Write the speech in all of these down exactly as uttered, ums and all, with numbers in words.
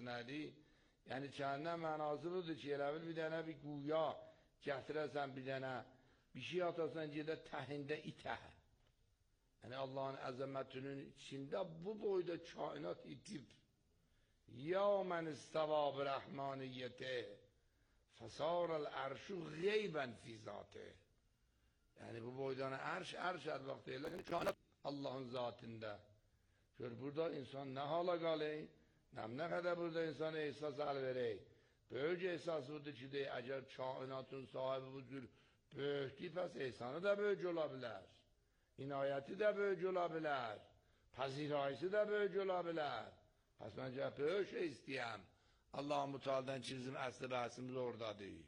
nədir? Yəni cəhənnəm mənası budur ki, elə bil bir dənə bir quya gətirəsən bir dənə, bir şey atasan gedə təhində itə. Yəni Allahın əzəmətinin içində bu boyda kainat itib. Ya mən istəva bi rəhmaniyyəti fəsarəl ərşu qeybən fi zatı. Yəni bu boydan ərş, ərş hər vaxt elə kainat Allahın zatında. Gör burada insan nə hala qalır, nə qədər burada insan ehsas əl verək. Böyük ehsas budur ki, deyək, əgər kainatın sahibi bu cür böyükdür, pəs ehsanı da böyük ola bilər. İnayəti də böyük ola bilər. Pəzirayisi də böyük ola bilər. Pəs məncə böyük şey istəyəm. Allah-u Müteala'dan ki, bizim əsli bəhsimiz oradadır.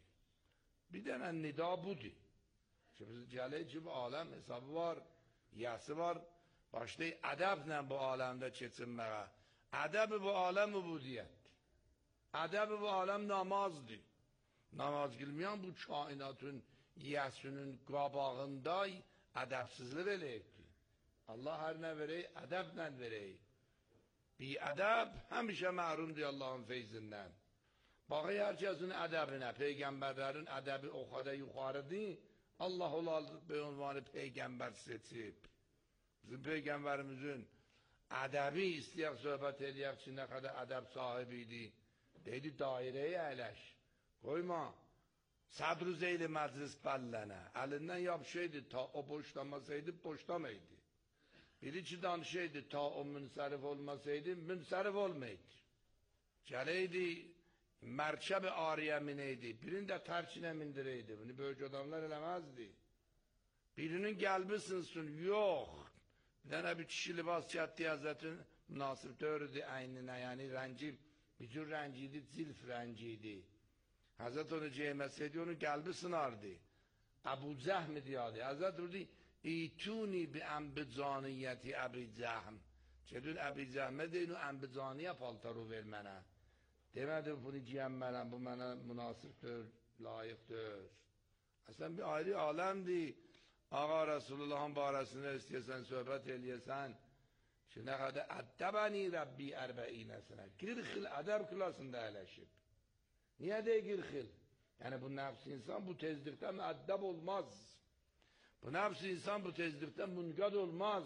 Bir dənə nida budur. Ki, biz gələk ki, bu aləm hesabı var, yəsi var. Başlayıq ədəblə bu aləmdə keçinməyə. Ədəb bu aləm übudiyyətdir. Ədəb bu aləm namazdır. Namaz qılmayan bu kainatın yəsinin qabağında ədəbsizlik eləyəkdir. Allah hər nə verək, ədəblə verək. Bir ədəb həmişə məhrumdur Allahın feyzindən. Baxı, hər kəsin ədəbinə, peyğəmbərlərin ədəbi o qədər yuxarıdır. Allah olardı be ünvanı peyğəmbər seçib. Bizim peyğəmbərimizin ədəbi istəyək söhbət eləyək ki, nə qədər ədəb sahibi idi. Deydi, dairəyə əyləş. Qoyma. Sədr-ü zeyli məclis bəllənə. Əlindən yapışaydı, ta o boşlamasaydı, boşlamaydı. Biri ki danışaydı, ta o münsərif olmasaydı, münsərif olmaydı. Gələydi, mərkəb-i ariyə minəydi. Birini də tərkinə mindirəydi. Bunu böyük adamlar eləməzdi. Birinin qəlbi sınsın, yox. Bir dənə bir kişi libas kətdi Həzrətin münasib dördü əyninə, yəni rəngi, bütün rəngi idi, cilf rəngi idi. Həzrət onu ceyməsəydi, onun qəlbi sınardı. Əbu Cəhm diyadı. Həzrət durdu, İtuni bi ənbicaniyyəti Əbi Cəhm. Gedin Əbi Cəhmə deyin, o ənbicaniyə paltarı ver mənə. Demədi, bunu giyənmələm, bu mənə münasibdir, layiqdir. Əslən bir ayrı aləmdir. Ağa Resulullahın barəsində istəyəsən, söhbət eləyəsən ki, nə qədər ədəbəni Rəbbi ərbəinəsinə. qırx il ədəb klasında əyləşib. Niyə deyək qırx il? Yəni bu nəfs insan bu tezlikdə müəddəb olmaz. Bu nəfs insan bu tezlikdə münqad olmaz.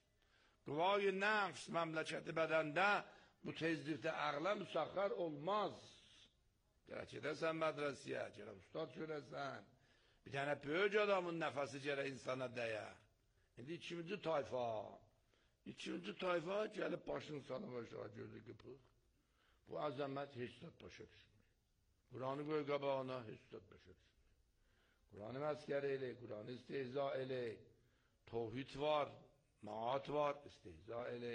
Qıvayı nəfs məmləkəti bədəndə bu tezlikdə əqlə müsəxxər olmaz. Gərək edəsən mədrəsiyə, gərək ustad görəsən. Bir dənə böyük adamın nəfəsi gərək insana dəyə. İndi ikinci tayfa. İkinci tayfa gəlib başını sana başa gözü qıpıq. Bu əzəmət heç zət başa düşmür. Quranı qoy qabağına, heç zət başa düşmür. Quranı məskər elə, Quranı istehza elə. Tohid var, maat var, istehza elə.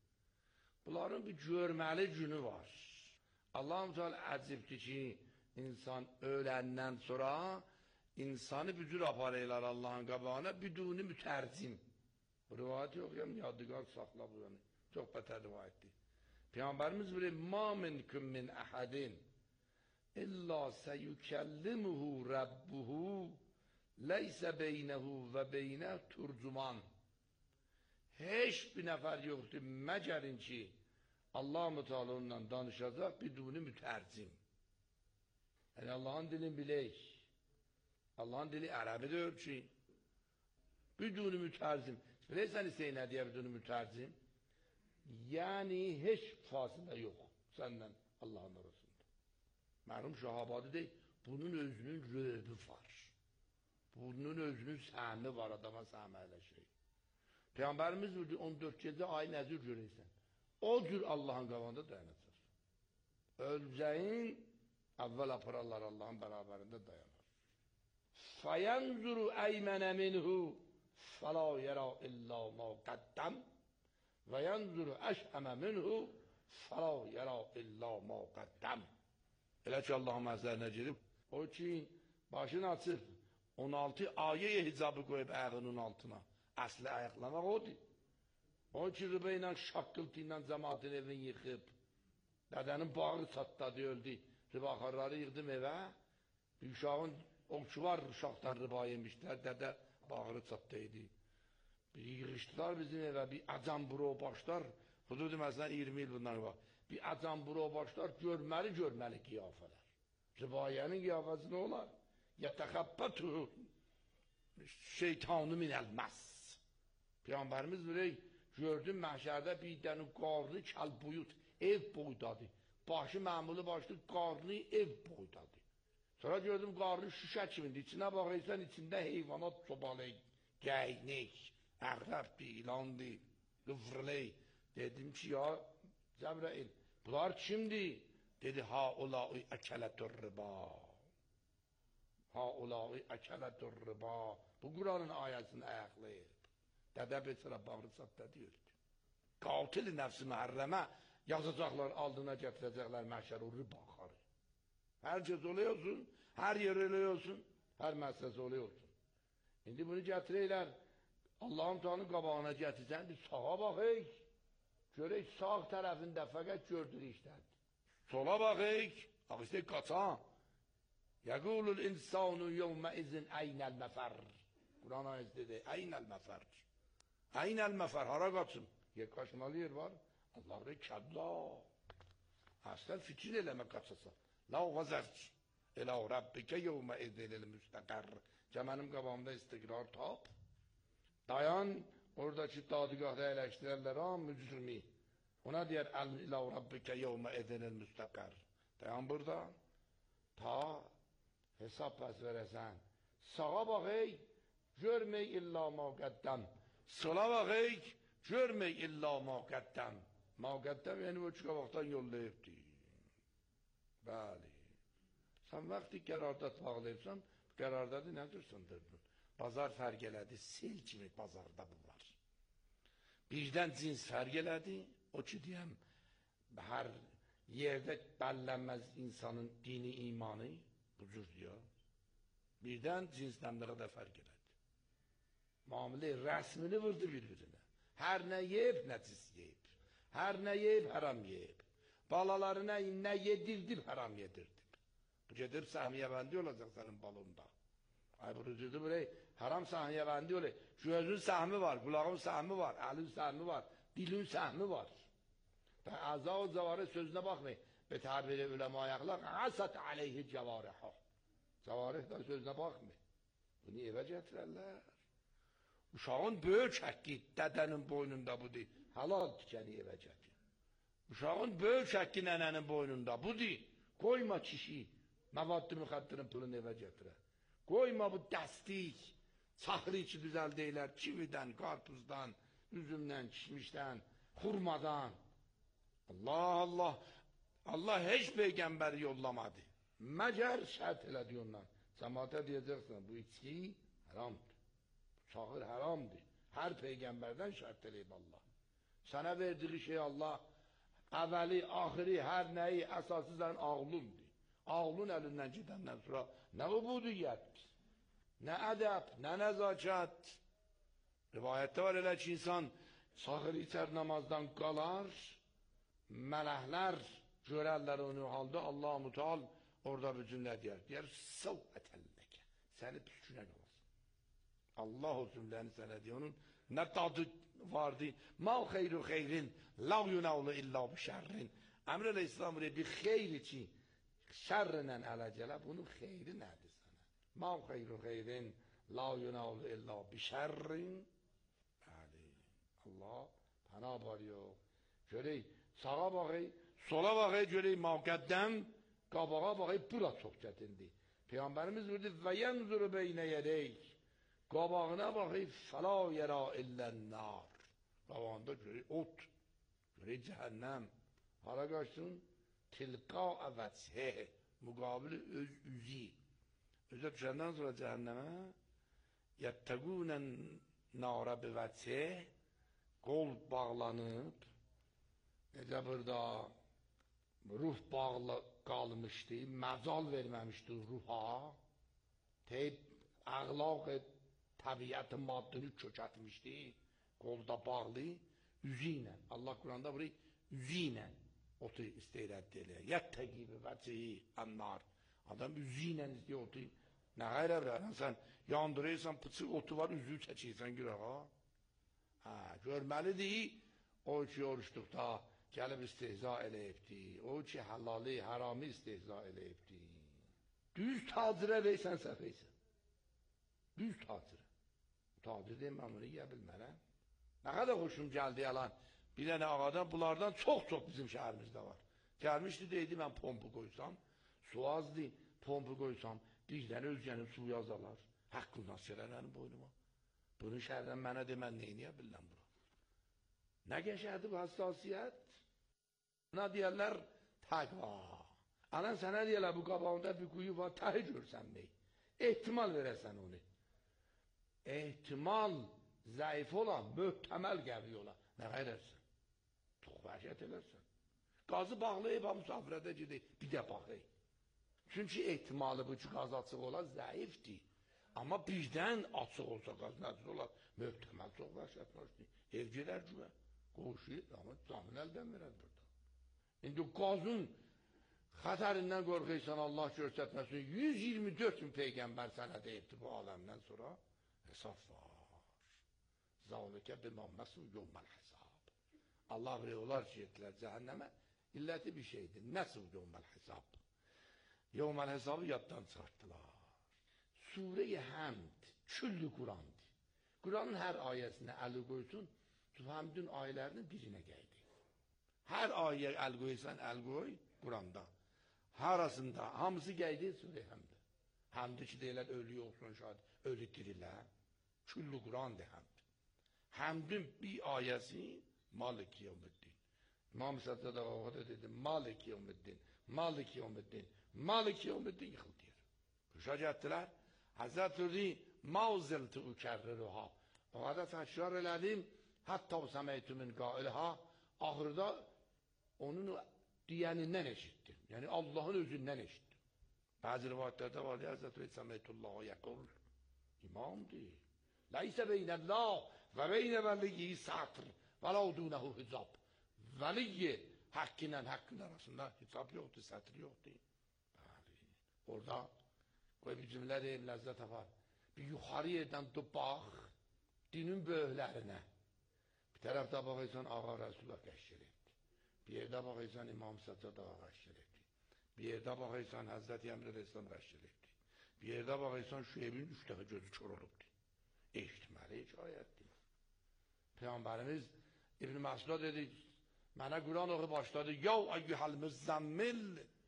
Bunların bir görməli günü var. Allah-u Teala əcibdir ki, insan öləndən sonra insanı bücür aparırlar Allah'ın qabağına biduni mütərcim. Bu rivayeti okuyam, yadigar saxla bu yani. Çok beter rivayetdir. Peygamberimiz bilir, ma minkum min ahadin illa seyukellimuhu rabbuhu leyse beynehu ve beyne turcuman. Heç bir nəfər yoxdur, məgərin ki, Allah-u Teala onunla danışacaq biduni mütərcim. Yəni Allah'ın dilini bilək. Allah'ın dili Ərəbidir ki, biduni mütərzim. Bilirsən istəyin nə deyə biduni mütərzim? Yəni heç fasılə yox səndən Allah'ın arasında. Mərhum Şahabadı deyil, bunun özünün rövbü var. Bunun özünün səhmi var, adama səhmi eləşək. Peygamberimiz buyurdu, on dörd gecə ay nəzir görəysən. O cür Allah'ın qavanda dayanacaq. Ölcəyin əvvəl apararlar Allah'ın bərabərində dayanar. فَيَنْزُرُ اَيْمَنَ مِنْهُ فَلَا يَرَى اِلَّا مَا قَدَّمْ وَيَنْزُرُ اَشْأَمَ مِنْهُ فَلَا يَرَى اِلَّا مَا قَدَّمْ. Elə ki Allah'ın məzərinə girib, o ki başını açıb, on altı ayəyə hicabı qoyub ayağının altına. Əsli ayaqlamaq odur. O ki rübə ilə şaqqıltı ilə cəmatın evini yıxıb, dədənin bağı çatladı, öldü. Rübə axarları yığdım evə, bir uşağın okçular uşaqdan rıba yemişlər, dədə bağırı çatdaydı. Bir yığışdılar bizim evə, bir acam buro başlar, hududu məsələn iyirmi il bundan var. bir adam bura başlar, görməli görməli qiyafələr. Ribayənin qiyafəsi nə olar? Yətəxəbbətü şeytanı minəl məs. Peyğəmbərimiz burayı gördüm məhşərdə bir dənə qarnı kəlbuyut, ev boydadır. Başı məmulu başlı, qarnı ev boydadır. Sonra gördüm qarnı şüşə kimidir. İçinə baxırsan, içində heyvanat çobalı, gəynik, əqrəbdir, ilandır, qıvrılır. Dedim ki, ya Cəbrail, bunlar kimdir? Dedi, haulâi əkələtür riba. Haulâi əkələtür riba. Bu Kur'an'ın ayəsini ayaqlayır. Dədə Betira bağrı çatda deyirdi. Qatil nəfsi məhərrəmə yazacaqlar, aldına gətirəcəklər məhşər o ribaxarı. Hər cəz oluyorsun, hər yer oluyorsun, hər məsələsi oluyorsun. İndi bunu gətirəylər, Allah'ın tanrı qabağına gətirsən, sağa baxıyıq. Görək sağ tərəfində fəqət gördür işlərdir. Sola baxıyıq, bax işte qaçan. Yəqulul insanu yevmə izin əynəl məfər. Kur'an ayəsi dedi, əynəl məfər. Əynəl məfər, hara qaçım? Yer qaçmalı yer var. Allah deyir, kəlla. Aslen fikir eləmə qaçasan. La vəzərç. Elə o Rabbikə yevmə izin müstəqər. Cəmənim qabağımda istiqrar tap. Dayan, oradaki dadigahda eleştirerler ha mücrimi. Ona diyer ila Rabbike yevme edenel müstakar. Dayan burada. Ta hesap pes veresen. Sağa bakay, görmey illa ma qaddam. Sola bakay, görmey illa ma qaddam. Ma qaddam yani o çıka vaktan yollayıptı. Bəli. Sen vakti qərardat bağlayıpsan, qərardadı ne dursundur? Bazar fərq elədi, sel kimi bazarda bu var. Birdən cins fərq elədi, o ki deyəm, hər yerdə bəllənməz insanın dini imanı, bu cür diyor. Birdən cinsləmliği də fərq elədi. Muamili rəsmini vurdu bir-birinə. Hər nə yeyib, nə cins yeyib. Hər nə yeyib, haram yeyib. Balalarına nə yedirdir, haram yedirdir. Bu gedir səhmiyə bəndi olacaq sənin balında. Ay bu rüzüdü burayı, haram sahniye bendi öyle. Gözün sahmi var, kulağın sahmi var, elin sahmi var, dilin sahmi var. Ben azza o zavarı sözüne bakmayın. Ve tabiri ulema ayaklar, asat aleyhi cevariha. Cevarih da sözüne bakmayın. Bunu eve getirirler. Uşağın böyük hakkı dedenin boynunda bu değil. Halal dikeni eve getir. Uşağın böyük hakkı nenenin boynunda bu değil. Koyma kişiyi, mevaddü müxaddirin pulunu eve getirir. Koyma bu dəstik, çaxırı içi düzəl deyilər, kividən, qarpuzdan, üzümdən, kişmişdən, xurmadan. Allah Allah, Allah heç peyğəmbəri yollamadı. Məgər şərt elədi ondan. Cəmaata deyəcəksən, bu içki haramdır, bu çaxır haramdır. Hər peyğəmbərdən şərt eləyib Allah. Sənə verdiği şey Allah, əvvəli, axiri, hər nəyi, əsası sənin ağlındır. Ağlın elinden gidenden sonra ne ubudiyet, ne edep, ne nezaket. Rivayette var öyle ki insan sahır içer namazdan kalar, melekler görerler onu halde Allah-u Muteal orada bütün ne diyer? Diyer savvetelleke. Seni püskünen olsun. Allah o cümleni sana diyor onun ne tadı vardı. Ma hayru hayrin la yunavlu illa bi şerrin. Emr Aleyhisselam buraya bir hayr için şerrinen alacele bunun hayri nedir sana? Ma hayru hayrin la yunavlu illa bi şerrin. Yani Allah bana bağırıyor. Şöyle sağa bakayım, sola bakayım, şöyle mukaddem, kabağa bakayım, bura çok çetindi. Peygamberimiz buyurdu ve yenzuru beyne yedeyk. Kabağına bakayım, fela yera illen nar. Kabağında şöyle ot, şöyle cehennem. Hara kaçsın? Tilka vəchə, müqabili öz üzü. Özə düşəndən sonra cəhənnəmə yəttəqunən nara bi vəchə, qol bağlanıb, necə burada ruh bağlı qalmışdı, məcal verməmişdi ruha, teyb əqlaq təbiyyəti maddını kökətmişdi, qolda bağlı, üzü ilə. Allah Kur'an'da burayı üzü ilə otu isteyirət deyilər. Yəttəqi bi vəchəyi annar. Adam üzü ilə istəyir otu. Nə qayrə bilən, sən yandırırsan, pıçıq otu var, üzü çəkirsən, görə ha. Ha, görməlidir, o ki, oruçluqda gəlib istehza eləyibdi. O ki, həlali, harami istehza eləyibdi. Düz tacirə versən səfəysən. Düz tacirə. Tacir deyim, mən bunu yiyə bilmərəm. Nə qədər xoşum gəldi yalan. Bir dənə ağadan, bunlardan çox-çox bizim şəhərimizdə var. Gəlmişdi, deydi, mən pompu qoysam, su azdı, pompu qoysam, bir dənə özgənin suyu azalar. Haqqından sirələrim boynuma. Bunun şəhərdən mənə demən neyniyə biləm bura. Nə qəşədir bu hassasiyyət? Buna deyərlər təqva. Anan sənə deyərlər bu qabağında bir quyu var, təhi görsən mey. Ehtimal verəsən onu. Ehtimal zəif olan, möhtəməl qəvi olan. Nə qayırırsan? Çox vəhşət elərsən. Qazı bağlayıb, ha müsafirədə gedir, bir də bağlayıb. Çünki ehtimalı bu ki, qaz açıq olan zəifdir. Amma birdən açıq olsa qaz nədir olar? Möhtəməl çox vəhşətdir. Ev gedər cümə, qoğuşuyur, amma canını əldən verər burada. İndi qazın xətərindən qorxuysan, Allah göstərməsin, yüz iyirmi dörd min peyğəmbər sənə deyibdir bu aləmdən sonra. Hesab var. Zəlikə biməmməsin yevməl hesab. Allah bilir, onlar ki, etdilər cəhənnəmə, illəti bir şeydir. Nəsil yevməl hesab? Yevməl hesabı yaddan çıxartdılar. Sure-i Həmd, küllü Qurandır. Quranın hər ayəsinə əli qoysun, Həmdün ayələrinin birinə gəldi. Hər ayəyə əl qoysan, əl qoy Quranda. Harasında, hamısı gəldi Sure-i Həmdə. Həmdi ki, deyilər, ölü yoxsun, şahid, ölü dirilər. Küllü Qurandır Həmd. Həmdün bir ayəsi Malik Yevmiddin. İmam Səccad Ağa da dedi, Malik Yevmiddin, Malik Yevmiddin, Malik Yevmiddin yıxıldı yer. Kuşa getdilər, Həzrət Rüzi Mavzilti Ükərriruha. O qədər təkrar elədim, hətta o səməytümün qailha, ahırda onun deyənindən eşitdim. Yəni Allahın özündən eşitdim. Bəzi rivayətlərdə var, Həzrət Rüzi Səməytullahı yəqul. İmamdır. Ləysə beynəllah və beynə vəliyyi satr və lavdunəhu hicab. Vəliyyi haqqilə haqqın arasında hicab yoxdur, sətr yoxdur. Bəli. Orada qoy bir cümlə deyim, ləzzət apar. Bir yuxarı yerdən dur, bax, dinin böyüklərinə. Bir tərəfdə baxıysan, Ağa Rəsulullah qəşkil etdi. Bir yerdə baxıysan, İmam Səccad Ağa qəşkil etdi. Bir yerdə baxıysan, Həzrəti Əmr Rəsulullah qəşkil etdi. Bir yerdə baxıysan, Şüeybin üç dəfə gözü kör olubdur. Eşitməli hikayətdir. Peyğəmbərimiz İbn Məsud dedi, mənə Quran oxu başladı, yav əyyuhəl müzzəmmil.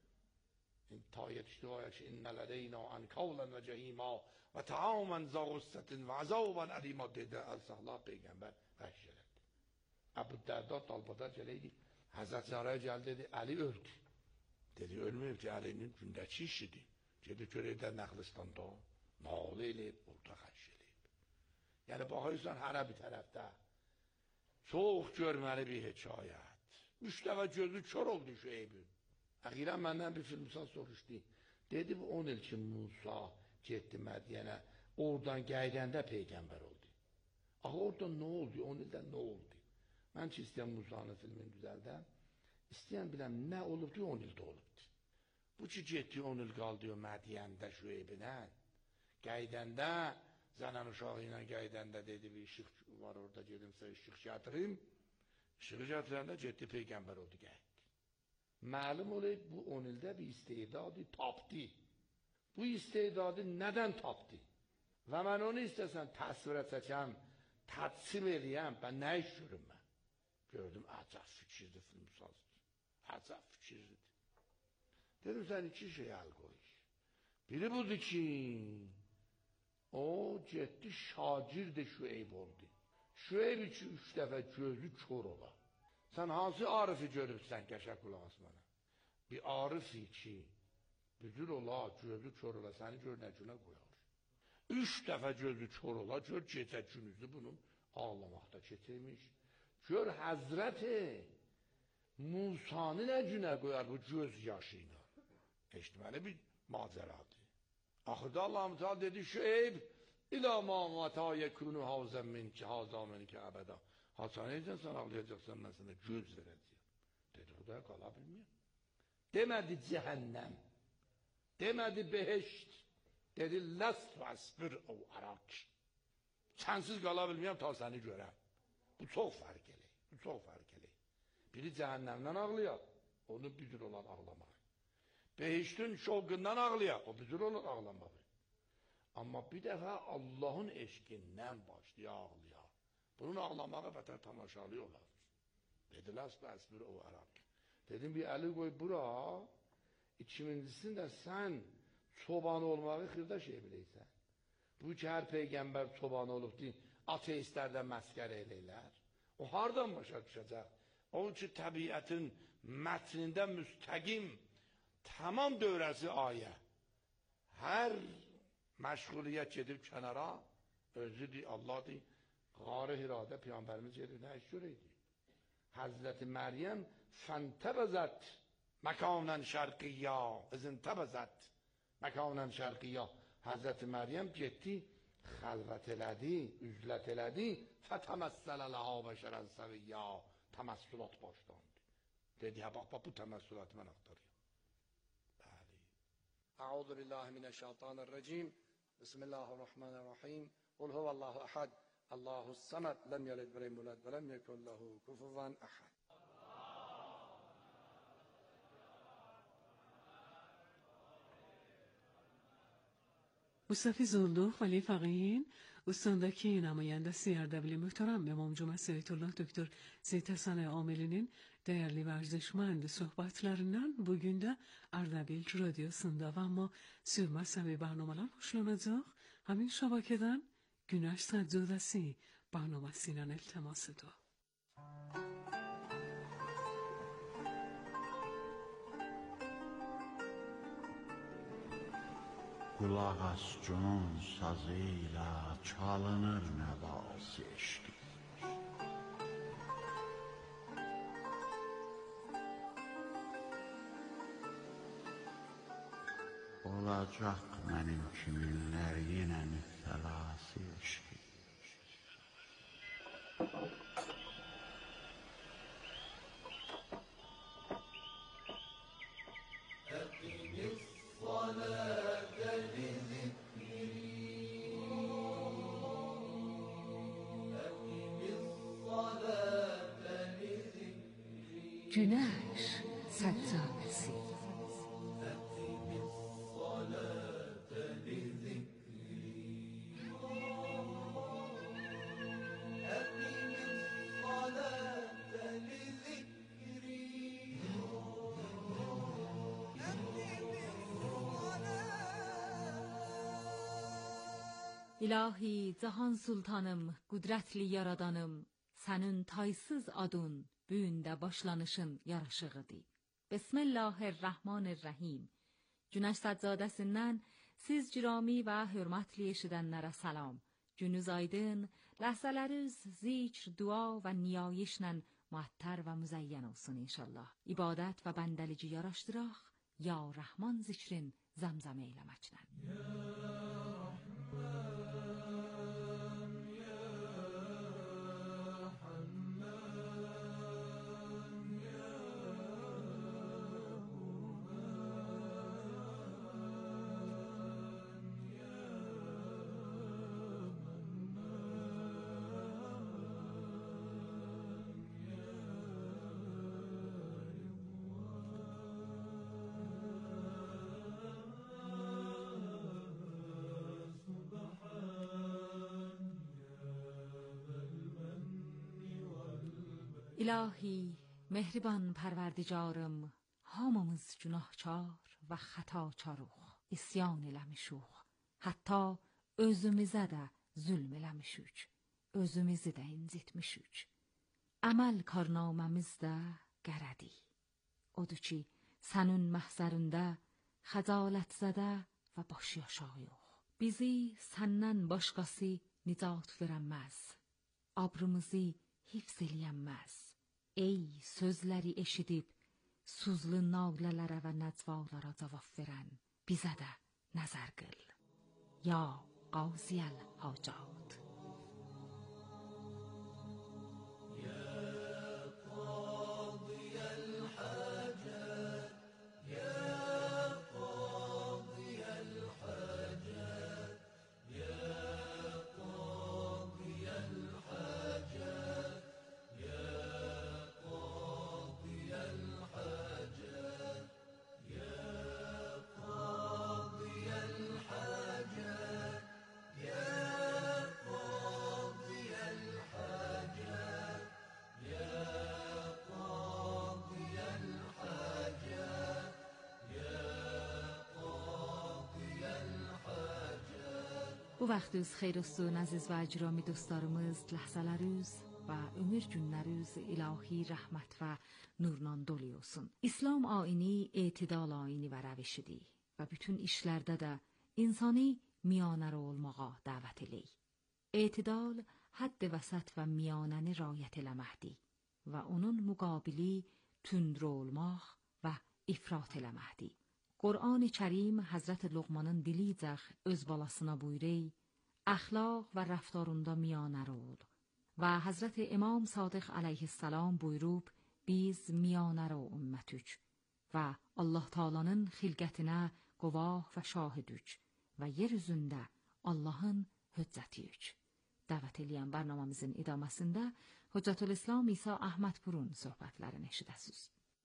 Ta yetişdi o ayət ki, innə lədeyna ənkavlən və cəhima və taamən zəğusətin və əzavən əlima dedi, əl-səhlah Peyğəmbər qəşkil etdi. Əbu Dərda dalbada gələydi, Həzrət Zəraya gəldi, dedi, Əli öldü. Dedi, ölməyib ki, Əlinin gündəki işidir. Gedi görəydə Nəxlistanda, nalı eləyib, orada qəşkil eləyib. Yəni, baxırsan, hərə bir tərəfdə. Çox görməli bir hekayət. Üç dəfə gözü kör oldu şu Eybün. Əxirən məndən bir filmsal soruşdu. Dedi, bu on il ki Musa getdi Mədiyənə, oradan gəydəndə Peyğəmbər oldu. Axı, oradan nə oldu, on ildən nə oldu? Mən ki, istəyəm Musanın filmini düzəldən, istəyəm biləm, nə olubdu, on ildə olubdu. Bu ki, getdi on il qaldı Mədiyəndə şu Eybinə, gəydəndə, zənən uşağı ilə gəydəndə dedi, bir işıq var orada, gedimsə işıq gətirim. İşığı gətirəndə getdi, Peyğəmbər oldu, gəldi. Məlum olub, bu on ildə bir istedadı tapdı. Bu istedadı nədən tapdı? Və mən onu istəsən təsvirə çəkəm, təqsim eləyəm, mən nə iş görüm mən? Gördüm, əcəb fikirdir, filmsazdır. Əcəb fikirdir. Dedim, sən iki şey əl qoy. Biri budur ki, o getdi şagird Şüeyb oldu. Şüeyb üçün üç dəfə gözü kör ola. Sən hansı arifi görübsən, qəşək qulaq as mənə? Bir arifi ki, büdür ola, gözü kör ola, səni gör nə günə qoyar. Üç dəfə gözü kör ola, gör gecə günüzü bunun ağlamaqda keçirmiş. Gör Həzrəti Musanı nə günə qoyar bu göz yaşı ilə. Eşitməli bir macəradır. Axırda Allah-u Teala dedi, Şüeyb, İlə ma mətə yekunu havzən min ki, hazə min ki, əbədə. Hasan edəcəksən, sən ağlayacaqsan, mən sənə göz verəcəyəm. Dedi, Xudaya qala bilməyəm. Demədi cəhənnəm, demədi beheşt, dedi, ləst və əsbir o arak. Sənsiz qala bilməyəm, ta səni görəm. Bu çox fərq eləyir, bu çox fərq eləyir. Biri cəhənnəmdən ağlayar, onu büdür olan ağlamaq. Behiştin şovqundan ağlayar, o büdür olan ağlamaq. Amma bir dəfə Allahın eşqindən başlaya ağlayar. Bunun ağlamağı vətən tamaşalı olar. Dedilər, bəsbir o əraq. Dedim, bir əli qoy bura, ikincisində sən çobanı olmağı xırda şey biləysən. Bu ki, hər peyğəmbər çobanı olub deyin, ateistlər də məskər eləylər. O hardan başa düşəcək? O ki, təbiətin mətnində müstəqim, tamam dövrəsi ayə. Hər məşğuliyyət gedib kənara, özü deyir, Allah deyir, Qar-ı Hirada Peyğəmbərimiz gedir, nə iş görəydi? Həzrəti Məryəm fəntəbəzət məkanən şərqiyya, izintəbəzət məkanən şərqiyya. Həzrəti Məryəm getdi, xəlvət elədi, üzlət elədi, fətəməssələ ləhə bəşərən səviyyə, təməssülat başlandı. Dedi, hə, bax, bax, bu təməssülatı mən axtarıyorum. Bəli. Əuzu billahi minəşşeytanirracim. Bismillahirrahmanirrahim. Qul huvallahu əhəd. Allahus samad. Lem yelid ve lem yulad ve lem yekun lehu kufuven əhəd. مصطفی زندوق ولی فقیهین ustandaki namayandesi Erdebili Muhterem İmam Cumhuriyet Seyitullah Doktor Seyit Hasan Ameli'nin değerli ve arzeşmend sohbatlerinden bugün de Erdebil Radyosu'nda ve ama sürmezse bir barnamalar hoşlanacak. Hamin şabakeden Güneş Sadzudesi barnamasıyla iltemas ediyor. Qulaq as cunun sazıyla çalınır nəvası eşqi. Olacaq mənim kiminlər yenə müfəlası eşqi. Güneş Sadzudesi. İlahi, cahan sultanım, qüdrətli yaradanım, sənin taysız adın, büyündə başlanışın yaraşığıdır. Bismillahirrahmanirrahim. Güneş Sadzadəsindən siz girami və hörmətli eşidənlərə salam. Günüz aydın, ləhzələriniz zikr, dua və niyayişlə muəttər və müzəyyən olsun inşallah. İbadət və bəndəlici yaraşdıraq, ya Rahman zikrin zəmzəm eyləməklə. Ya Rahman. İlahi, mehriban pərverdigarım, hamımız günahkar və xətakarıq, isyan eləmişik. Hətta özümüzə də zülm eləmişik, özümüzü də incitmişik. Əməl karnaməmiz də qərədi. Odur ki, sənin məhzərində xəcalətzədə və baş yaşayıq. Bizi səndən başqası nicat verəməz, abrımızı hifz eləyənməz. Ey sözləri eşidib, suzlu nağlələrə və nəcvalara cavab verən, bizə də nəzər qıl. Ya Qaziyəl Hacat. Bu vaxtınız xeyir olsun aziz və icrami dostlarımız, ləhzələriniz və ömür günləriniz ilahi rəhmət və nurla dolu olsun. İslam ayini etidal ayini və rəvişidir və bütün işlərdə də insani miyanəri olmağa dəvət eləyir. Etidal hədd vəsət və miyanəni rayət eləməkdir və onun müqabili tündrü olmaq və ifrat eləməkdir. Qur'an-ı Kərim Həzrət Luqmanın dilicəx öz balasına buyurur: əxlaq və rəftarında miyanəri ol. Və Həzrət İmam Sadiq əleyhissalam buyurub: biz miyanəri ümmətük və Allah Taala'nın xilqətinə qovaq və şahidük və yer üzündə Allahın hüccətiyük. Dəvət eləyən bərnamamızın idaməsində Hüccətülislam İsa Əhmədpurun söhbətlərini eşidəsiniz.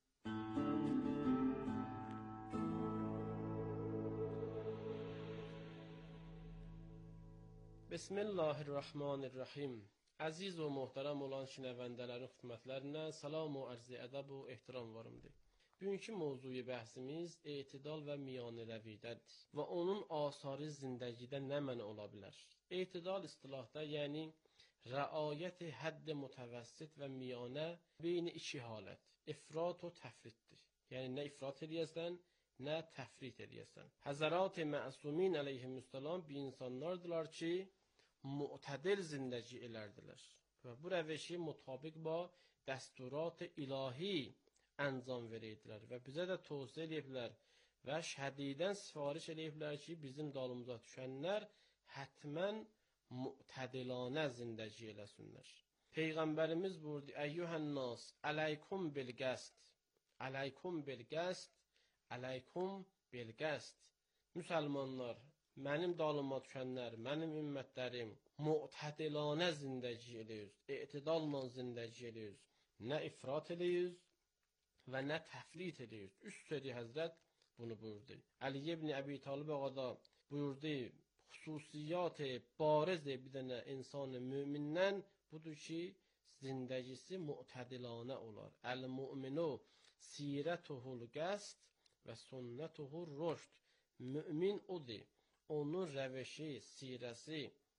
Bismillahirrahmanirrahim. Əziz və möhtərəm olan şinəvəndələrin xidmətlərinə salam və arz-ı ədəb və ehtiram varımdır. Bugünkü mövzuyu bəhsimiz etidal və miyanəviydədir və onun asarı zindəgidə nə mənə ola bilər? Etidal istilahda, yəni rəayət-i hədd-i mütəvəssit və miyanə beyni iki halət, ifrat və təfritdir. Yəni nə ifrat eləyəsən, nə təfrit eləyəsən. Həzərat-ı məsumin əleyhissalam bir insanlardılar ki, mu'tədil zindəgi elərdilər və bu rəvişi mütabiq ba dəsturat-ı ilahi əncam verirdilər və bizə də tövsiyə ediblər və şədidən sifariş ediblər ki, bizim dalımıza düşənlər həttəmən mu'tədilanə zindəgi eləsinlər. Peyğəmbərimiz buyurdu: əyyuhən-nas, əleykum bil-qəsd, əleykum bil-qəsd, əleykum bil-qəsd. Müsəlmanlar, mənim dalıma düşənlər, mənim ümmətlərim mu'tədilanə zindəgi eləyiz, etidalla zindəgi eləyiz. Nə ifrat eləyiz və nə təfrit eləyiz. Üstədi Həzrət bunu buyurdu. Əli ibn Əbi Talib ağada buyurdu, xüsusiyyat-ı bariz bir dənə insan mümindən budur ki, zindəgisi mu'tədilanə olar. Əl-mu'minu sirətuhul qəsd və sünnətuhur rüşd. Mümin odur. Onun rəvişi, sirəsi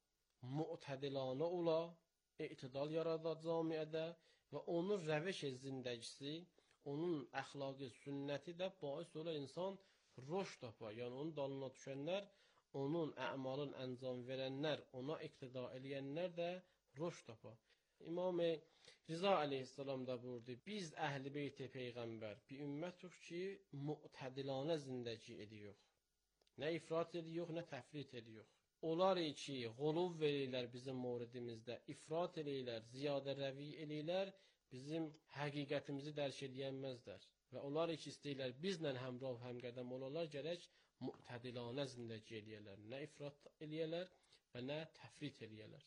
mu'tədilanə ola, etidal yaradar camiədə və onun rəvişi zindəgisi, onun əxlaqı, sünnəti də bais ola insan rüşd tapar. Yəni onun dalına düşənlər, onun əmalın əncam verənlər, ona iqtida eləyənlər də rüşd tapar. İmam-ı Riza əleyhissalam da buyurdu: biz əhl-i beyt-i peyğəmbər bir ümmətük ki, mu'tədilanə zindəgi ediyor. Nə ifrat ediyor, nə təfrit ediyor. Onlar ki,ğuluv verirlər bizim mövridimizdə, ifrat eləyirlər, ziyadə rəvi eləyirlər, bizim həqiqətimizi dərk edəyənməzlər. Və onlar ki, istəyirlər, bizlə həmrəv həmqədəm olarlar, gərək mu'tədilanə zindəgi eləyərlər. Nə ifrat eləyərlər və nə təfrit eləyərlər.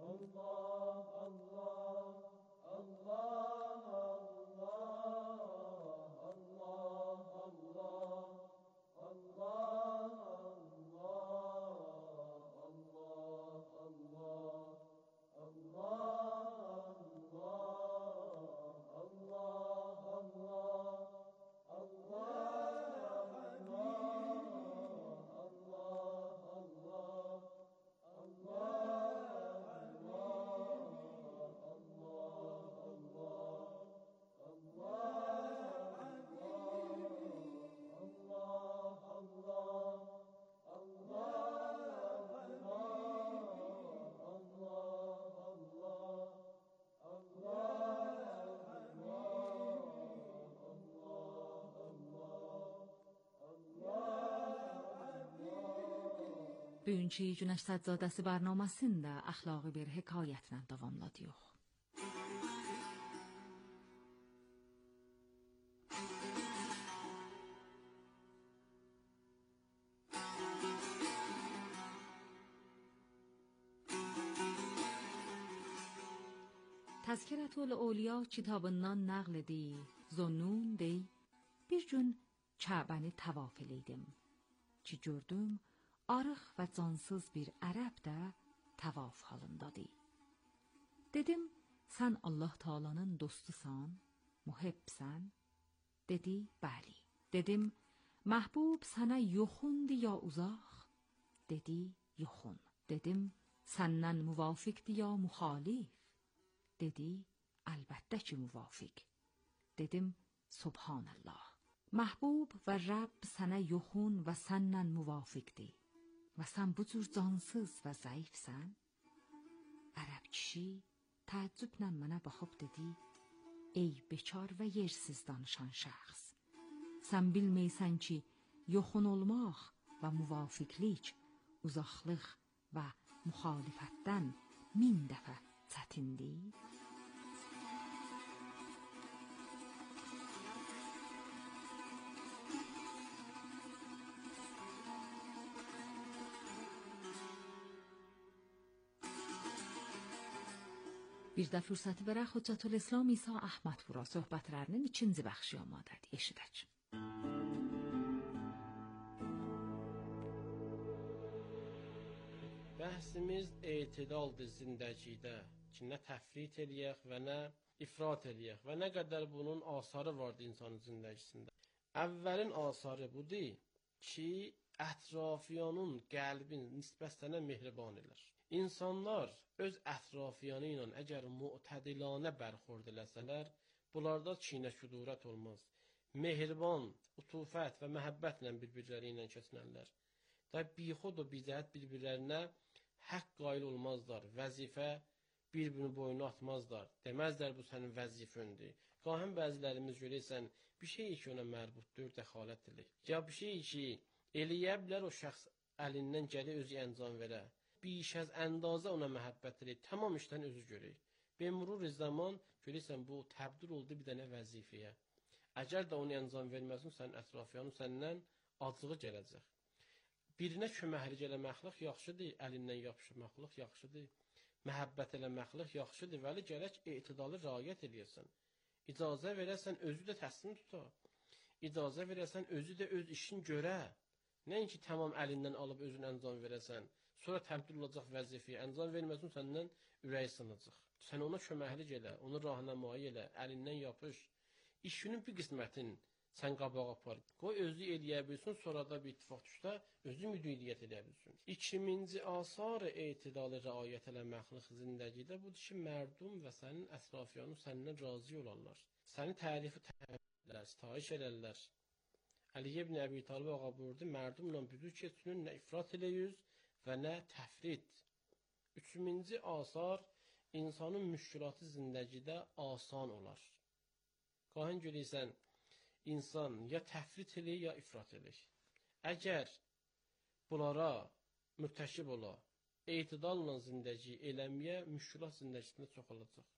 Allah, Allah, Allah, Allah, Allah, Allah, Allah. Bugünkü Günəş Səccadəsi bərnaməsində əxlaqi bir hekayətlə davamladıq. Təzkirətül-Əvliya kitabından nəql edir. Zonnun dey, bir gün Kəbəni təvaf eləydim ki, gördüm, arıq və cansız bir ərəb də təvaf halındadır. Dedim, sən Allah Taala'nın dostusan, muhibbsən? Dedi, bəli. Dedim, məhbub sənə yoxundur ya uzaq? Dedi, yoxun. Dedim, senden muvafıktı ya muhalif? Dedi, elbette ki muvafık. Dedim, subhanallah. Mahbub و رب sana yoxun və səndən muvafıqdır. Və sən bu cür cansız və zəifsən? Ərəb kişi təəccüblə mənə baxıb dedi, ey bekar və yersiz danışan şəxs, sən bilməysən ki, yoxun olmaq və muvafıqlik, uzaqlıq və müxalifətdən min dəfə çətindir? Bir də fürsəti verək Hüccətül-İslam İsa Əhmədpura söhbətlərinin ikinci bəxşi amadədir. Eşidək. Bəhsimiz etidaldır zindəcidə ki, nə təfrit eləyək və nə ifrat eləyək və nə qədər bunun asarı vardı insanın zindəcisində. Əvvəlin asarı budur ki, ətrafiyanın qəlbin nisbət sənə mehriban elər. İnsanlar öz ətrafiyanı ilə əgər mu'tədilanə bərxurd eləsələr, bunlarda çiynə şudurət olmaz. Mehriban, utufət və məhəbbətlə bir-birləri ilə keçinərlər. Da bixud və bicəhət bir-birlərinə haqq qayıl olmazlar, vəzifə bir-birini boyuna atmazlar. Deməzlər bu sənin vəzifəndir. Qahən bəzilərimiz görəysən, bir şey ki ona mərbutdur, dəxalət edir. Ya bir şey ki eləyə bilər o şəxs əlindən gəli özü əncam verə. Biş az əndazə ona məhəbbət edir, tamam işdən özü görək. Bemrur zaman görürsən bu təbdil oldu bir dənə vəzifəyə. Əgər də onu əncam verməsin, sənin ətrafiyanın səndən acığı gələcək. Birinə köməklik eləməklik yaxşıdır, əlindən yapışmaqlıq yaxşıdır. Məhəbbət eləməklik yaxşıdır, vəli gərək etidalı riayət eləyəsən. İcazə verəsən, özü də təslim tuta. İcazə verəsən, özü də öz işini görə. Nəinki tamam əlindən alıb özünü əncam verəsən. Sonra təbdil olacaq vəzifəyə, əncam verməsin, səndən ürəyi sınacaq. Sən ona köməklik elə, onu rahnəmayi elə, əlindən yapış. İşinin bir qismətin sən qabağa apar. Qoy özü eləyə bilsin, sonra da bir ittifaq düşdə özü müdiriyyət eləyə bilsin. İkinci asarı etidalı riayət eləməklik zindəgidə budur ki, mərdum və sənin ətrafiyanın səndən razı olarlar. Səni tərifi təbdirlər, sitayiş elərlər. Əli ibn Əbi Talib ağa buyurdu, mərdumla büdür keçinin nə ifrat eləyüz və nə təfrid. Üçüncü asar, insanın müşkülatı zindəgidə asan olar. Qahən görəysən, insan ya təfrid eləyir, ya ifrat eləyir. Əgər bunlara mürtəkib ola, etidalla zindəgi eləməyə, müşkülat zindəgisində çox olacaq.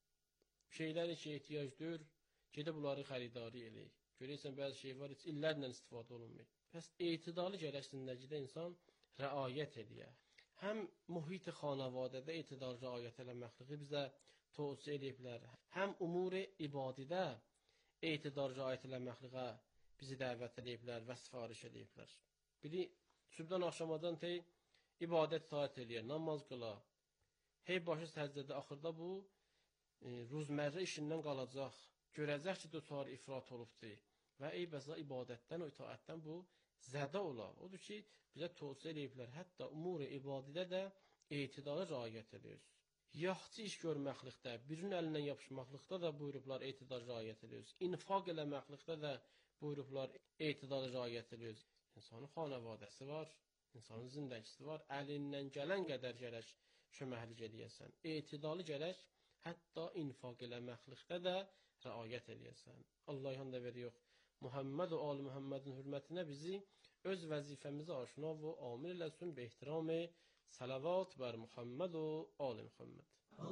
Şeyləri ki, ehtiyac duyur, gedib bunları xəridari eləyir. Görəysən, bəzi şey var, heç illərlə istifadə olunmuyor. Pəs etidalı gərək zindəgidə insan rəayət eləyə. Həm mühit-i xanavadədə etidal rəayət eləməkliyi bizə tövsiyə ediblər. Həm umur-i ibadidə etidal rəayət eləməkliyə bizi dəvət ediblər və sifariş ediblər. Biri sübdən axşamadan tey ibadət itaat eləyər, namaz qıla. Hey başı səcdədə axırda bu e, ruzmərrə işindən qalacaq. Görəcək ki, dötar ifrat olubdur. Və ey bəza ibadətdən, o itaətdən bu zədə ola. Odur ki, bizə tövsiyə ediblər. Hətta umur-i ibadidə də etidalı rəayət ediyoruz. Yaxçı iş görməklikdə, birinin əlindən yapışmaqlıqda da buyurublar etidalı rəayət ediyoruz. İnfaq eləməklikdə də buyurublar etidalı rəayət ediyoruz. İnsanın xanavadəsi var, insanın zindəkisi var. Əlindən gələn qədər gərək köməklik edəyəsən. Etidalı gərək hətta infaq eləməklikdə də rəayət edəyəsən. Allah yanda veriyor. Muhammed və Ali Muhammedin hürmətinə bizi öz vəzifəmizi aşina və amil eləsin bi ehtiram salavat bər Muhammed və Ali Muhammed.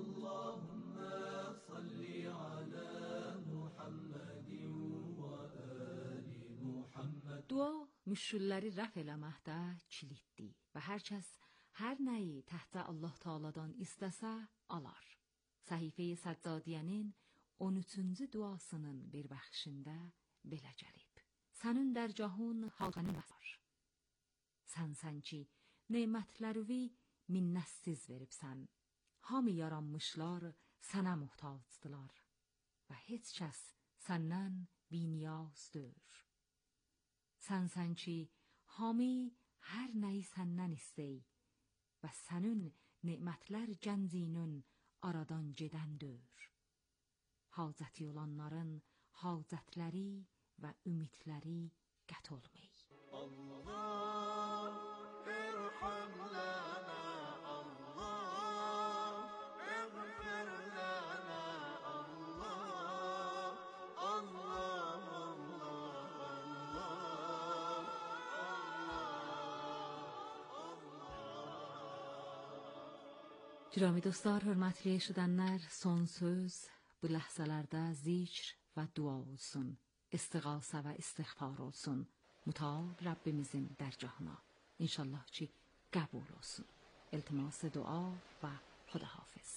Allahümme salli ala Muhammedin və Ali Muhammed. Dua müşkülləri rəf eləməkdə kiliddir və hər kəs hər nəyi təhtə Allah Taala'dan istəsə alar. Səhifə-i Səccadiyənin on üçüncü duasının bir bəxşində belə gəlib. Sənin dərgahın halqanı var. Sənsən ki, nemətlərivi minnətsiz veribsən. Hamı yaranmışlar sənə muhtacdılar və heç kəs səndən biniyazdır. Sənsən ki, hamı hər nəyi səndən istəy və sənin nemətlər cənzinün aradan gedəndir. Hacəti olanların hacətləri və ümidləri qət olmay. Allah irham lana, Allah اغفر لنا، Allah Allah Girami dostlar, hörmətli eşidənlər, son söz bu ləhzələrdə zikr və dua olsun, istiğasa və istighfar olsun, mutab Rabbimizin dərgahına. İnşallah ki, qəbul olsun. İltimas dua və xudahafiz.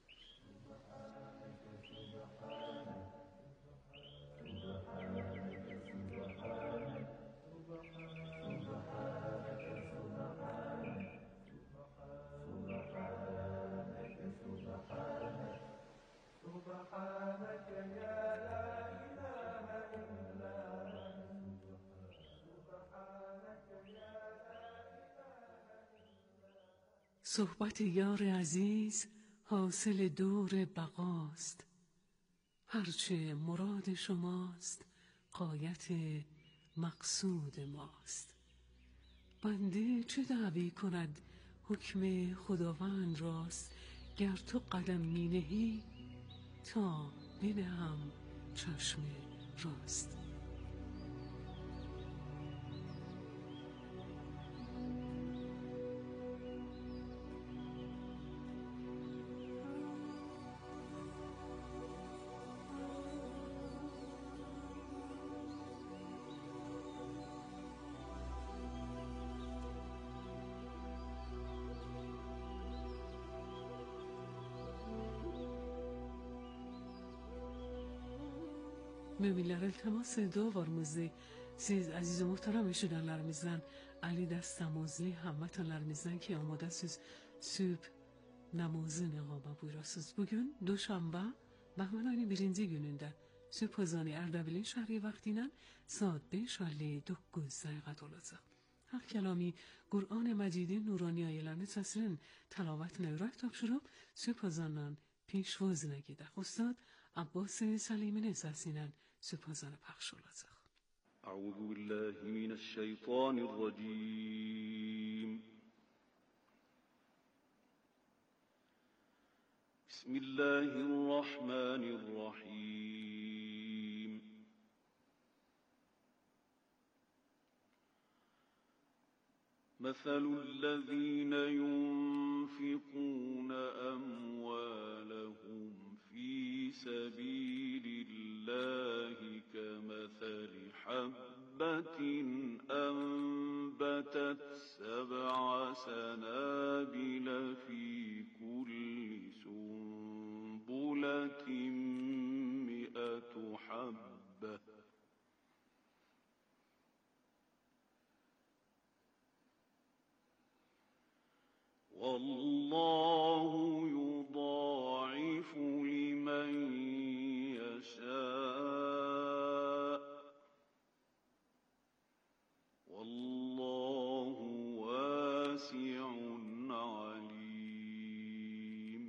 صحبت یار عزیز حاصل دور بقاست، هرچه مراد شماست غایت مقصود ماست. بنده چه دعوی کند حکم خداوند راست، گر تو قدم می نهی تا بنهم چشم راست. Müminler iltimas dualarımızı siz aziz ve muhterem eşidenlerimizden, Ali Dastamozli hamvatanlarımızdan ki amadasız süb namazı neqaba buyurasız. Bugün Duşanba Bahman ayının birinci gününde süb hızanı Erdebil'in şehri vaktiyle saat beş elli dokuz dakika olacak. Hak kelami Kur'an Mecid'in nurani ayelerini təsirin təlavatına ürək tapşırıb süb hızanından peşvazına gedək. Ustad Abbas Salimin esasıyla süb hızanı pəxş olacaq. أعوذ بالله من الشيطان الرجيم بسم الله الرحمن الرحيم مثل الذين ينفقون أموالهم في سبيل الله كمثل حبة أنبتت سبع سنابل في كل سنبلة مئة حبة والله يضاعف لمن يشاء والله واسع عليم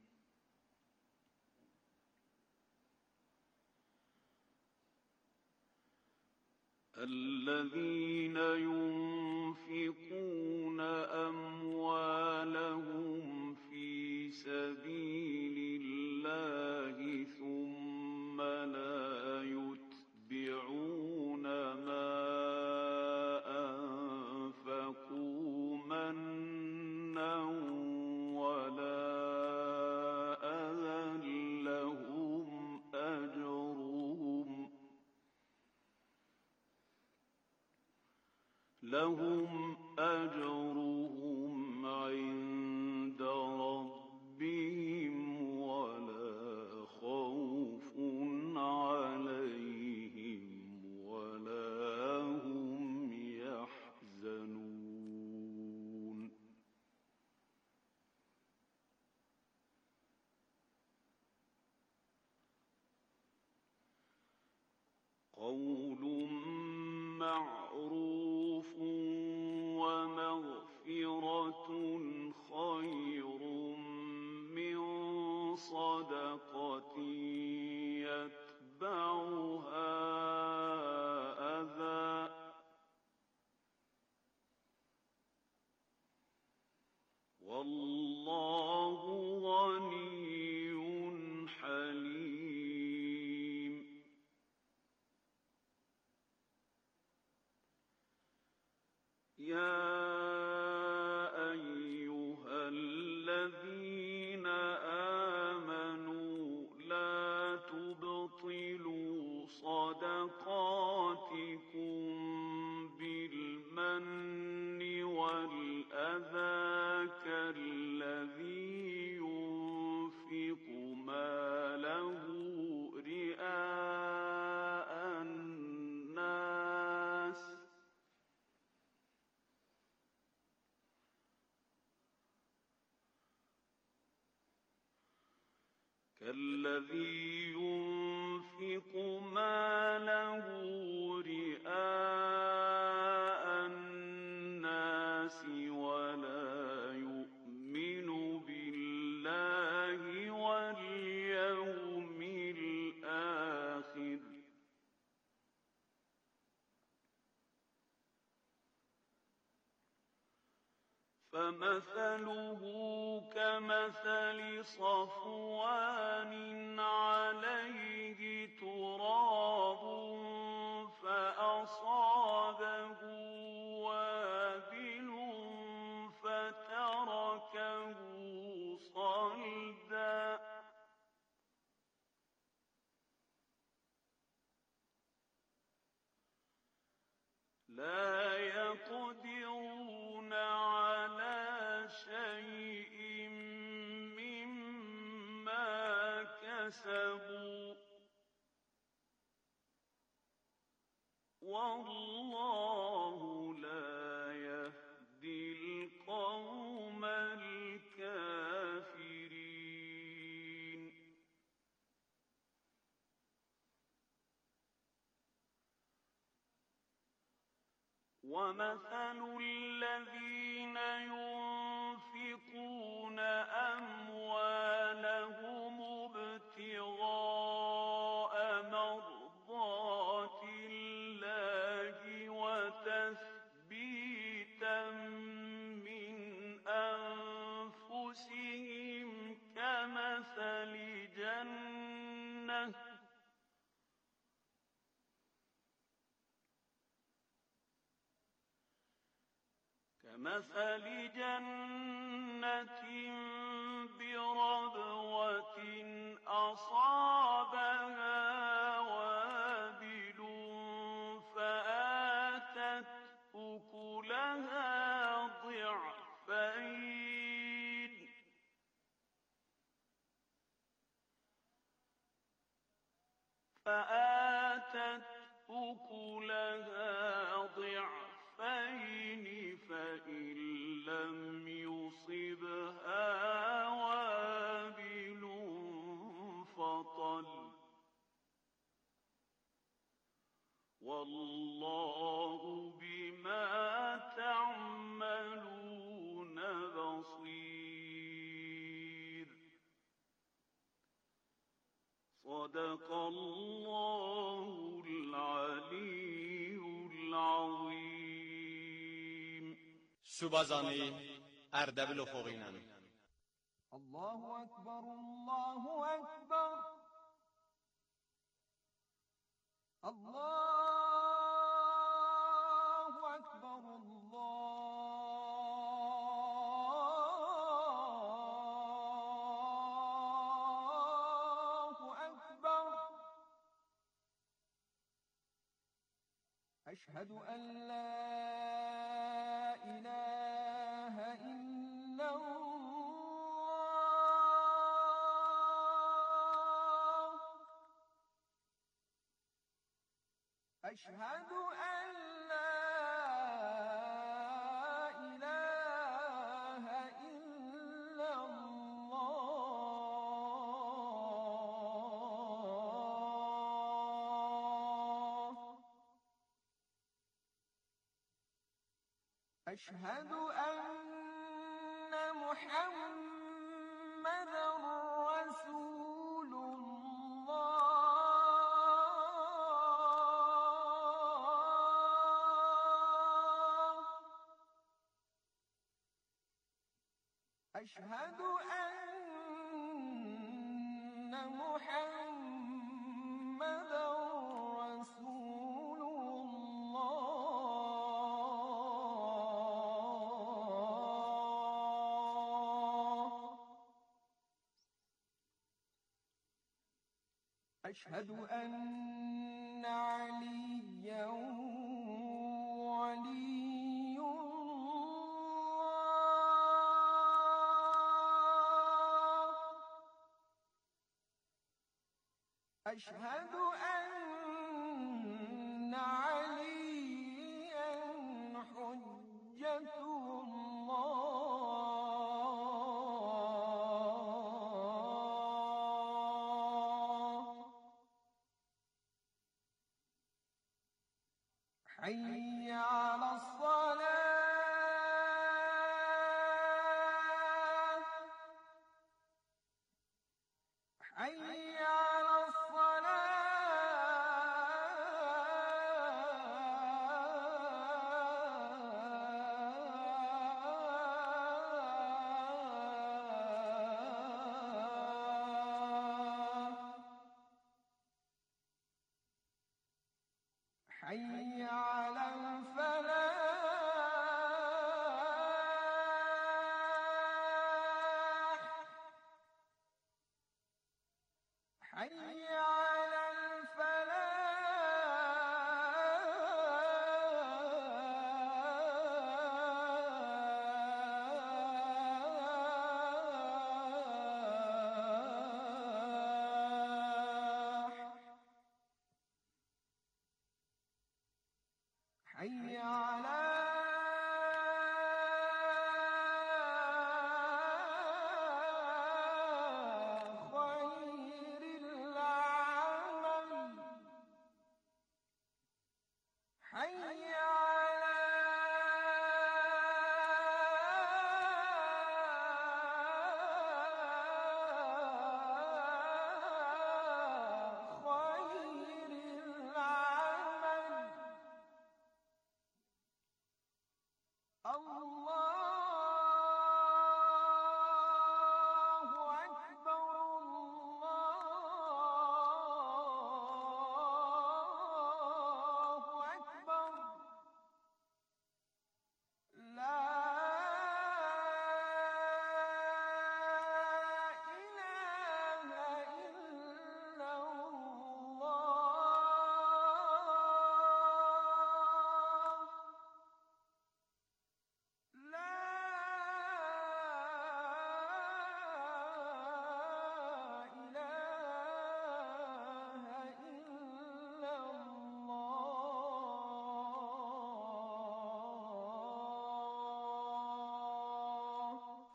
الذين ينفقون أموالهم في سبيل الله ثم لا يتبعون ما أنفقوا منا ولا أذى لهم أجرهم لهم أجرهم عند ربهم ولا خوف عليهم ولا هم يحزنون قول معروف ومغفرة والله غني حليم يا أيها الذين آمنوا لا تبطلوا صدقاتكم بالمن والأذى كالذي ينفق ماله رئاء الناس كالذي ينفق ماله رئاء الناس ولا يؤمن بالله واليوم الآخر فمثله كمثل صفوان عليه تراب فأصابه وابل فتركه صلدا لا يقدرون على شيء مما كسبوا والله لا يهدي القوم الكافرين ومثل الذين ينفقون أموالهم ابتغاء مرضات الله وتثبيتا من أنفسهم كمثل جنة كمثل جنة بربوة أصابها وابل فآتت أكلها ضعفين فآتت أكلها ضعفين فإن لم يصبها وابل فطل والله بما تعملون بصير صدق الله العلي العظيم Subazani Erdebil oxuğuyla. Allahu Ekber, Allahu Ekber. Allahu Ekber, Allahu Ekber. Eşhedü en la ilahe illallah. Eşhedü en la ilahe illallah. Eşhedü enne Muhammeden Resulullah. أشهد أن محمدا رسول الله أشهد أن عليا ولي الله أشهد أن عليا حجة الله حي على الصلاة حي على الصلاة حي على الفلاح حي على الفلاح حي على خير العمل حي على خير العمل الله أكبر الله أكبر لا إله إلا الله لا إله إلا الله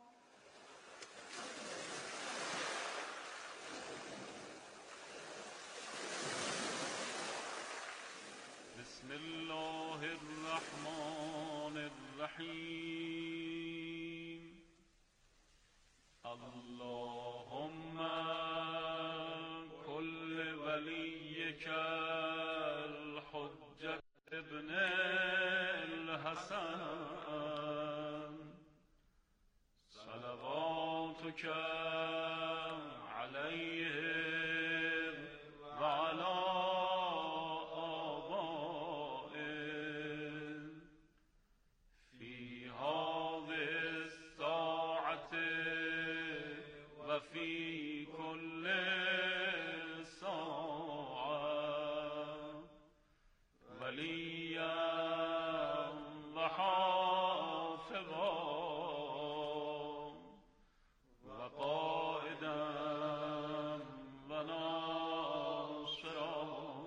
بسم الله الرحمن الرحيم اللهم كل وليك الحجة ابن الحسن صلواتك عليه وعلى وفي كل ساعة وليا وحافظا وقائدا وناصرا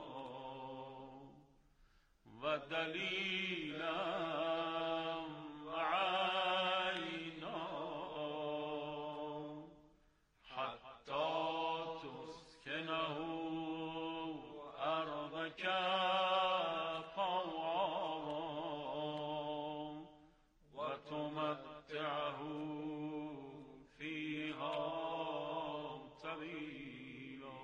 ودليلا وتمتعه فيها طويلا.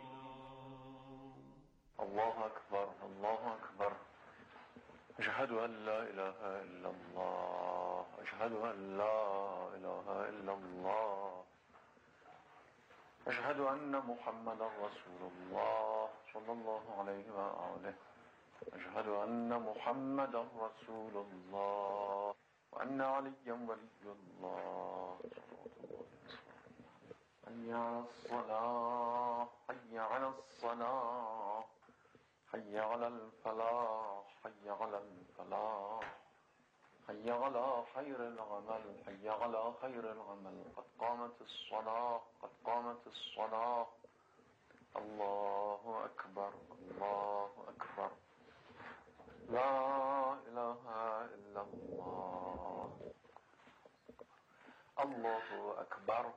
الله أكبر الله أكبر أشهد أن لا إله إلا الله أشهد أشهد أن لا إله إلا الله أشهد أن محمدا رسول الله صلى الله عليه وآله أشهد أن محمدا رسول الله وأن عليا ولي الله حي على الصلاة حي على الصلاة حي على الفلاح حي على الفلاح حي على خير العمل حي على خير العمل قد قامت الصلاة قد قامت الصلاة الله أكبر الله أكبر لا إله إلا الله الله أكبر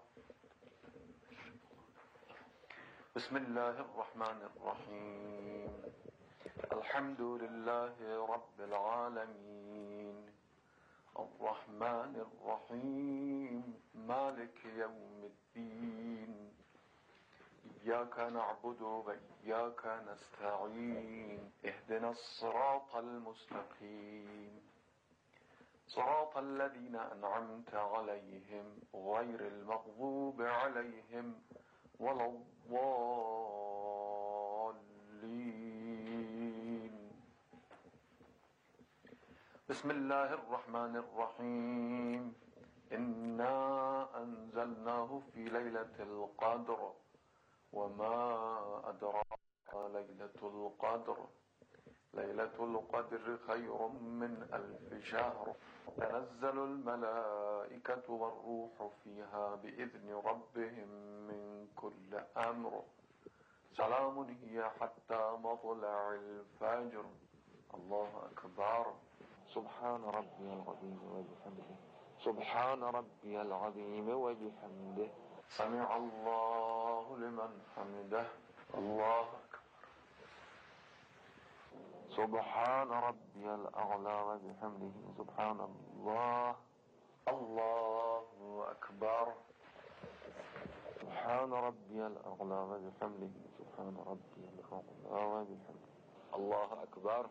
بسم الله الرحمن الرحيم الحمد لله رب العالمين الرحمن الرحيم مالك يوم الدين إياك نعبد وإياك نستعين اهدنا الصراط المستقيم صراط الذين أنعمت عليهم غير المغضوب عليهم ولا الضالين بسم الله الرحمن الرحيم إنا أنزلناه في ليلة القدر وما أدراك ليلة القدر ليلة القدر خير من ألف شهر تنزل الملائكة والروح فيها بإذن ربهم من كل أمر سلام هي حتى مطلع الفجر الله أكبر سبحان ربي العظيم وبحمده سبحان ربي العظيم وبحمده سمع الله لمن حمده الله أكبر سبحان ربي الأعلى وبحمده سبحان الله الله أكبر سبحان ربي الأعلى وبحمده سبحان ربي الأعلى وبحمده الله أكبر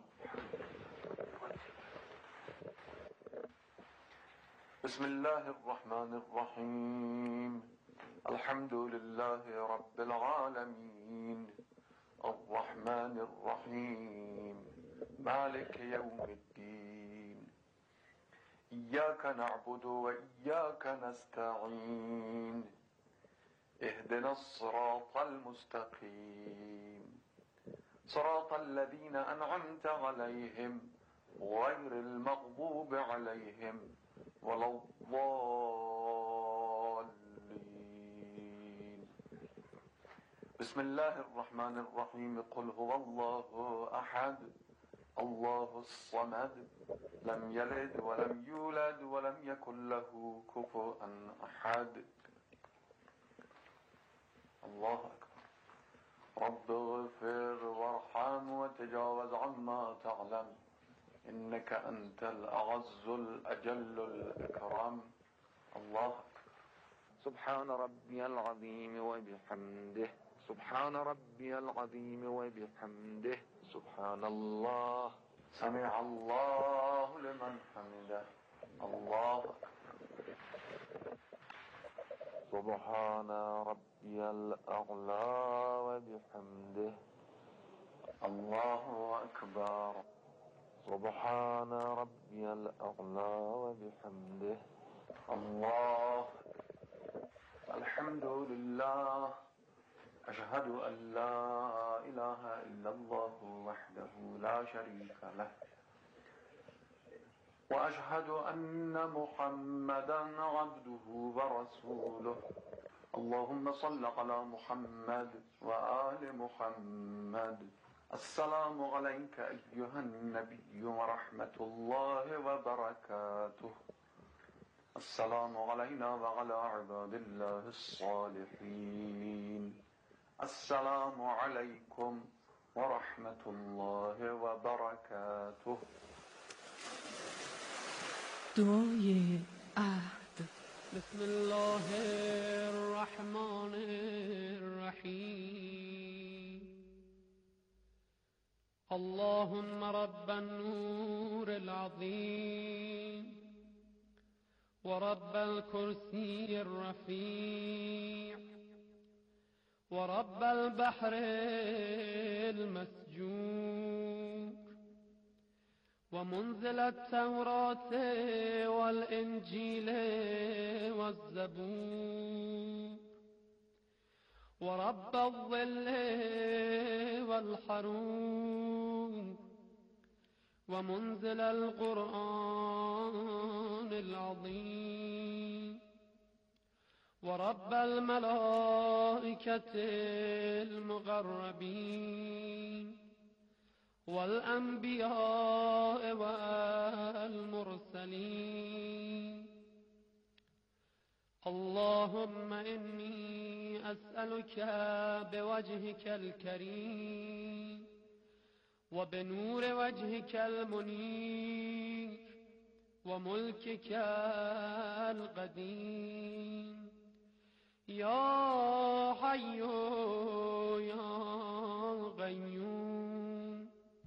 بسم الله الرحمن الرحيم الحمد لله رب العالمين الرحمن الرحيم مالك يوم الدين إياك نعبد وإياك نستعين اهدنا الصراط المستقيم صراط الذين أنعمت عليهم غير المغضوب عليهم ولا الضالين بسم الله الرحمن الرحيم قل هو الله أحد الله الصمد لم يلد ولم يولد ولم يكن له كفوا أحد الله أكبر رب اغفر وارحم وتجاوز عما تعلم إنك أنت الأعز الأجل الأكرم الله أكبر سبحان ربي العظيم وبحمده سبحان ربي العظيم وبحمده سبحان الله سمع الله لمن حمده الله أكبر سبحان ربي الأعلى وبحمده الله أكبر سبحان ربي الأعلى وبحمده الله الحمد لله أشهد أن لا إله إلا الله وحده لا شريك له وأشهد أن محمدا عبده ورسوله اللهم صل على محمد وآل محمد السلام عليك أيها النبي ورحمة الله وبركاته السلام علينا وعلى عباد الله الصالحين السلام عليكم ورحمة الله وبركاته دعای عهد. بسم الله الرحمن الرحيم اللهم رب النور العظيم ورب الكرسي الرفيع ورب البحر المسجور ومنزل التوراة والإنجيل والزبور ورب الظل والحرور ومنزل القرآن العظيم ورب الملائكة المقربين والأنبياء والمرسلين. اللهم إني أسألك بوجهك الكريم وبنور وجهك المنير وملكك القديم يا حي يا قيوم.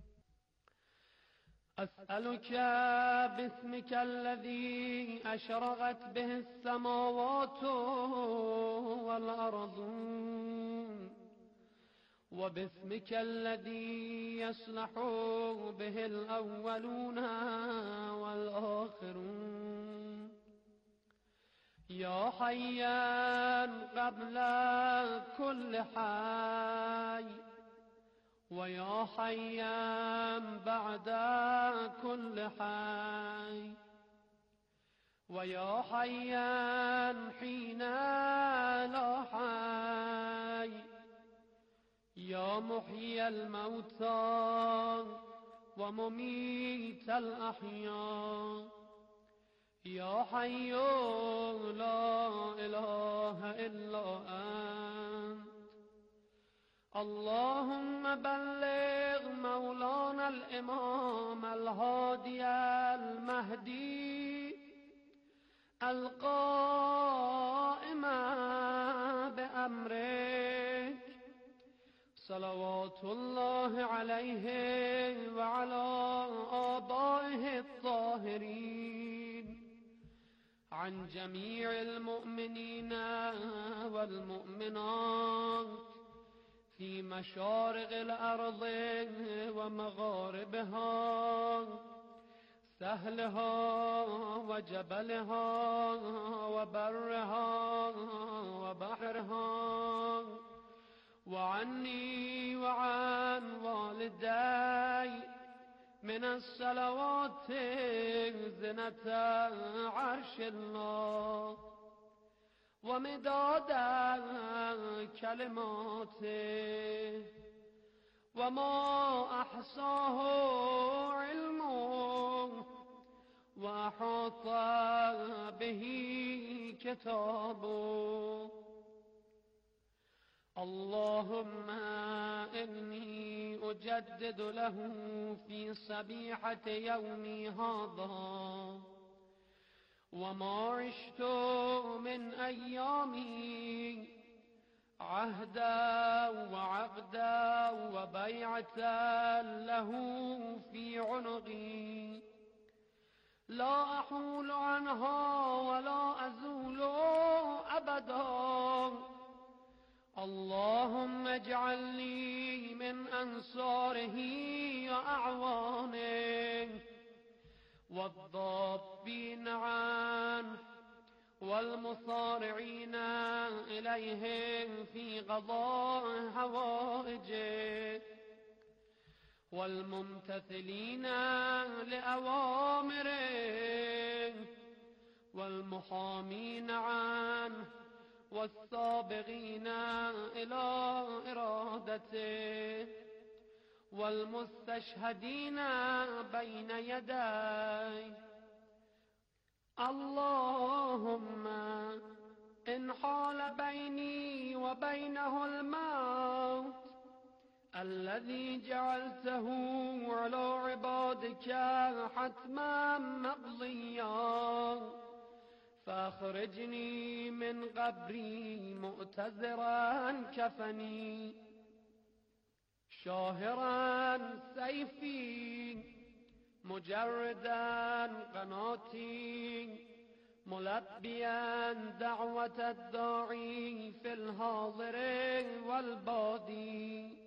أسألك باسمك الذي أشرقت به السماوات والأرض وباسمك الذي يصلح به الأولون والآخرون يا حيا قبل كل حي ويا حيا بعد كل حي ويا حيا حين لا حي يا محيي الموتى ومميت الأحياء يا حي لا إله إلا أنت. اللهم بلغ مولانا الإمام الهادي المهدي القائم بأمرك صلوات الله عليه وعلى آبائه الطاهرين عن جميع المؤمنين والمؤمنات في مشارق الأرض ومغاربها سهلها وجبلها وبرها وبحرها وعني وعن والدي من الصلوات زنة عرش الله ومداد كلماته وما أحصاه علمه وأحاط به كتابه. اللهم إني أجدد له في صبيحة يومي هذا وما عشت من أيامي عهدا وعقدا وبيعة له في عنقي لا أحول عنها ولا أزول أبدا. اللهم اجعلني من أنصاره وأعوانه والضابين عنه والمصارعين إليه في قضاء حوائجه والممتثلين لأوامره والمحامين عنه والسابقين إلى إرادته والمستشهدين بين يديه. اللهم إن حال بيني وبينه الموت الذي جعلته على عبادك حتما مقضيا فأخرجني من قبري مؤتزرا كفني شاهرا سيفي مجردا قناتي ملبيا دعوة الداعي في الحاضر والبادي.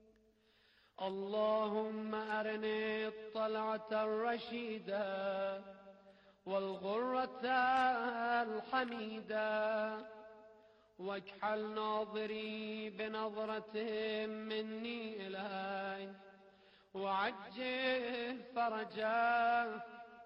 اللهم أرني الطلعة الرشيدة والغرة الحميدة، واكحل ناظري بنظرة مني إلي، وعجل فرجا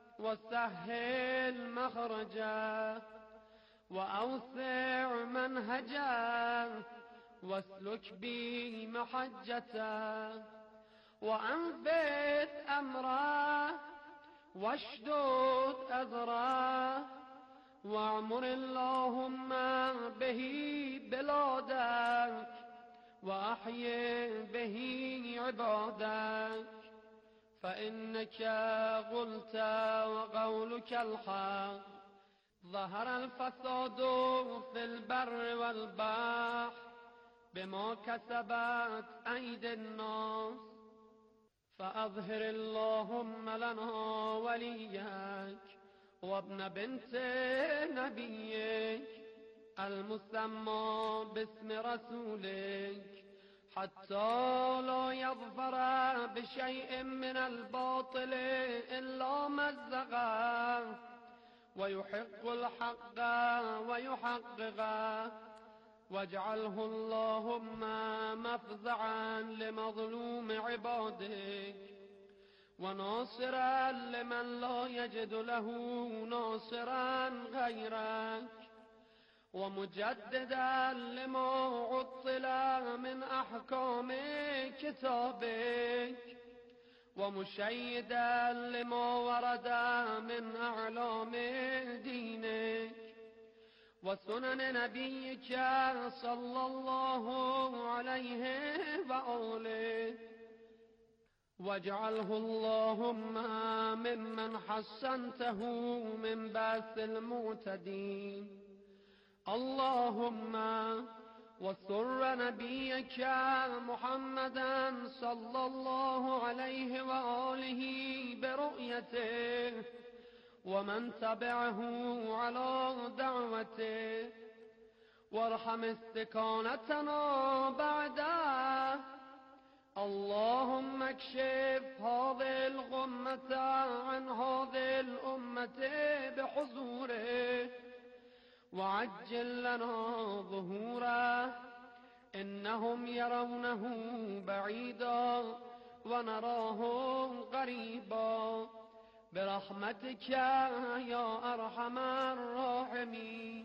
وسهل مخرجا، وأوسع منهجا واسلك بي محجتا، وأنفذ أمرا واشدد أذرا، واعمر اللهم به بلادك، وأحيي به عبادك، فإنك قلت وقولك الحق. ظهر الفساد في البر والبحر بما كسبت أيدي الناس، فأظهر اللهم لنا وليك وابن بنت نبيك المسمى باسم رسولك، حتى لا يظفر بشيء من الباطل إلا مزقه، ويحق الحق ويحققه، واجعله اللهم مفزعا لمظلوم عبادك، وناصرا لمن لا يجد له ناصرا غيرك، ومجددا لما عطل من أحكام كتابك، ومشيدا لما ورد من أعلام دينك وسنن نبيك صلى الله عليه وآله، واجعله اللهم ممن حسنته من بأس المعتدين. اللهم وسر نبيك محمدا صلى الله عليه وآله برؤيته، ومن تبعه على دعوته، وارحم استكانتنا بعده. اللهم اكشف هذه الغمة عن هذه الأمة بحضوره، وعجل لنا ظهوره، إنهم يرونه بعيدا ونراه قريبا، برحمتك يا أرحم الراحمين.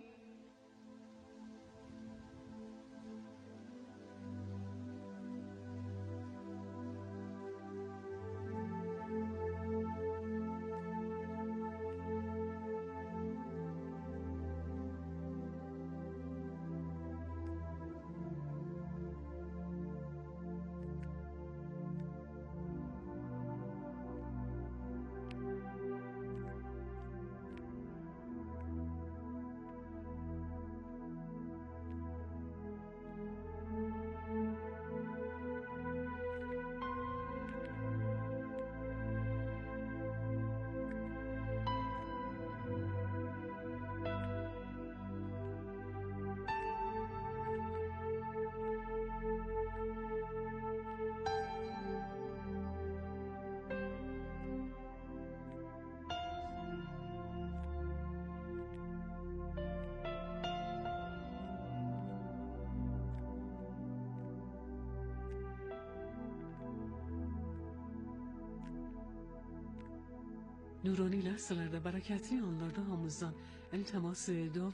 Nurani ləhzələrdə bərəkətli anlarda hamımızdan iltimas ediyor.